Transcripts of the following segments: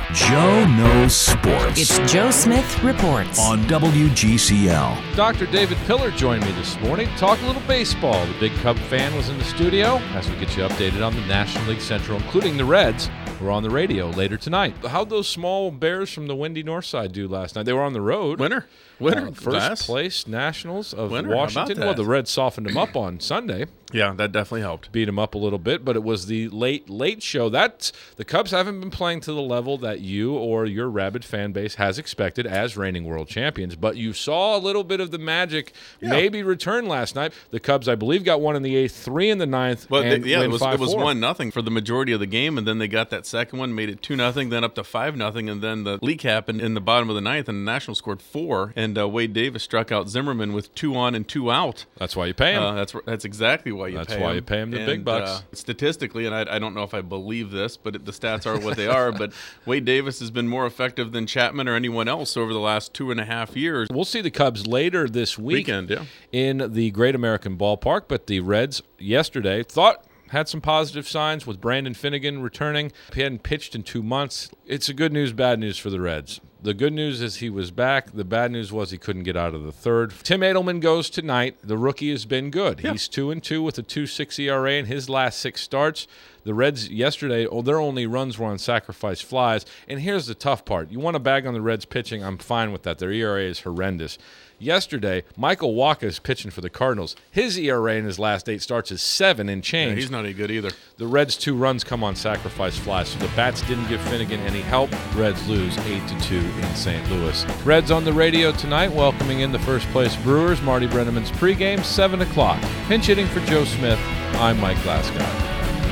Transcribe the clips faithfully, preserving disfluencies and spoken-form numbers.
Joe Knows Sports. It's Joe Smith Reports on W G C L. Doctor David Pillar joined me this morning to talk a little baseball. The big Cub fan was in the studio as we get you updated on the National League Central, including the Reds. We're on the radio later tonight. How'd those small Bears from the windy north side do last night? They were on the road. Winner. Winner. Uh, first Last. place Nationals of Winner. How about Washington. that? Well, the Reds softened them up on Sunday. Yeah, that definitely helped. Beat them up a little bit, but it was the late, late show. That's, the Cubs haven't been playing to the level that you or your rabid fan base has expected as reigning world champions, but you saw a little bit of the magic Yeah. maybe return last night. The Cubs, I believe, got one in the eighth, three in the ninth, Well, and they, yeah, win it was five it was four. one nothing for the majority of the game, and then they got that second one, made it two nothing, then up to five nothing, and then the leak happened in the bottom of the ninth, and the Nationals scored four, and uh, Wade Davis struck out Zimmerman with two on and two out. That's why you pay him. Uh, that's that's exactly why you That's pay why him. you pay him the And, big bucks. Uh, statistically, and I, I don't know if I believe this, but it, the stats are what they are. But Wade Davis has been more effective than Chapman or anyone else over the last two and a half years. We'll see the Cubs later this week Weekend, yeah. in the Great American Ballpark, but the Reds yesterday thought had some positive signs with Brandon Finnegan returning. He hadn't pitched in two months. It's a good news, bad news for the Reds. The good news is he was back. The bad news was he couldn't get out of the third. Tim Edelman goes tonight. The rookie has been good. Yeah. He's two and two with a two point six E R A in his last six starts. The Reds yesterday, oh, their only runs were on sacrifice flies. And here's the tough part. You want to bag on the Reds pitching, I'm fine with that. Their E R A is horrendous. Yesterday, Michael Wacha is pitching for the Cardinals. His E R A in his last eight starts is seven and change. Yeah, he's not any good either. The Reds' two runs come on sacrifice flies, so the bats didn't give Finnegan any help. Reds lose eight to two in Saint Louis. Reds on the radio tonight, welcoming in the first place Brewers. Marty Brenneman's pregame, seven o'clock. Pinch hitting for Joe Smith. I'm Mike Glasgow.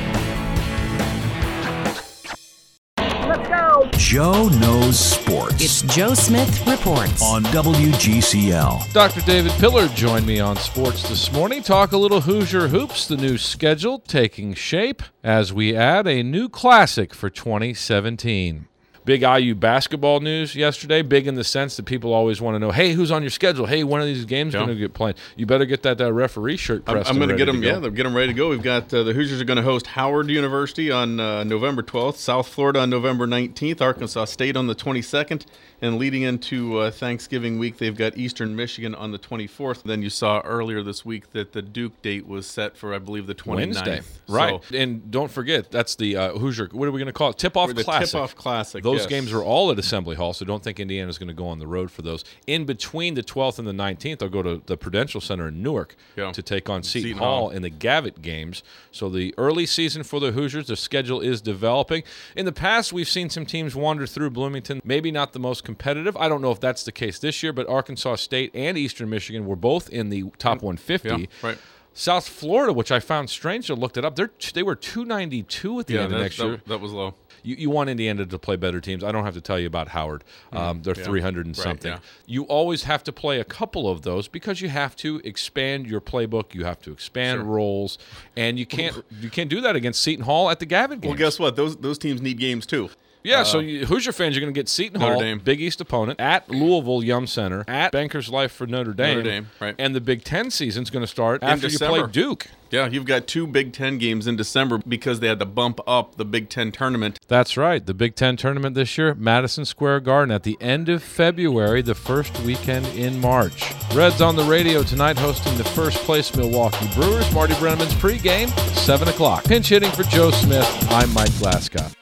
Joe Knows Sports. It's Joe Smith Reports on W G C L. Doctor David Pillar joined me on Sports this morning. Talk a little Hoosier Hoops, the new schedule taking shape as we add a new classic for twenty seventeen. Big I U basketball news yesterday, big in the sense that people always want to know, hey, who's on your schedule? Hey, one of these games Yeah. going to get played. You better get that uh, referee shirt I'm, pressed. I'm going to and get ready them. to go. Yeah, they'll get them ready to go. We've got uh, the Hoosiers are going to host Howard University on uh, November twelfth, South Florida on November nineteenth, Arkansas State on the twenty-second, and leading into uh, Thanksgiving week, they've got Eastern Michigan on the twenty-fourth. Then you saw earlier this week that the Duke date was set for, I believe, the twenty-ninth. Wednesday. So, Right. And don't forget, that's the uh, Hoosier, what are we going to call it? Tip-off Or the Classic. Tip-Off Classic. Those yes. games are all at Assembly Hall, so don't think Indiana's going to go on the road for those. In between the twelfth and the nineteenth, they'll go to the Prudential Center in Newark Yeah. to take on Seton, Seton Hall Hall. in the Gavitt games. So the early season for the Hoosiers, their schedule is developing. In the past, we've seen some teams wander through Bloomington, maybe not the most competitive. I don't know if that's the case this year, but Arkansas State and Eastern Michigan were both in the top one fifty. Yeah, right. South Florida, which I found strange, I looked it up. They're they were two ninety-two at the Yeah, end of that, next year. that, that was low. You, you want Indiana to play better teams. I don't have to tell you about Howard. Um, they're yeah. three hundred and Right, something. yeah. You always have to play a couple of those because you have to expand your playbook. You have to expand Sure. roles, and you can't you can't do that against Seton Hall at the Gavitt games. Well, guess what? Those those teams need games too. Yeah, Uh, so you, Hoosier fans are going to get Seton Notre Hall, Dame. Big East opponent, at Louisville Yum Center, at Bankers Life for Notre Dame. Notre Dame, right. And the Big Ten season's going to start after you December. play Duke. Yeah, you've got two Big Ten games in December because they had to bump up the Big Ten tournament. That's right. The Big Ten tournament this year, Madison Square Garden at the end of February, the first weekend in March. Reds on the radio tonight hosting the first place Milwaukee Brewers. Marty Brenneman's pregame, seven o'clock. Pinch hitting for Joe Smith. I'm Mike Glasgow.